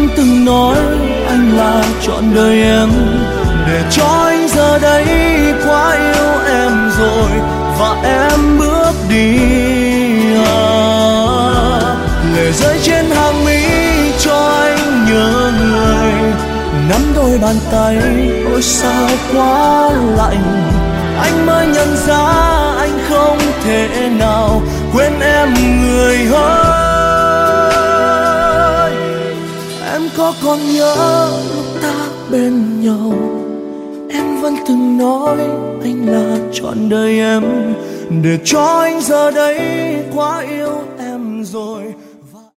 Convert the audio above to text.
từng nói anh là trọn đời em, để cho anh giờ đây quá yêu em rồi và em bước đi. Lệ rơi trên hàng mi cho anh nhớ người, nắm đôi bàn tay ôi sao quá lạnh. Anh mới nhận ra anh không thể nào quên em người ơi. Em có còn nhớ lúc ta bên nhau, em vẫn từng nói anh là trọn đời em, để cho anh giờ đây quá yêu em rồi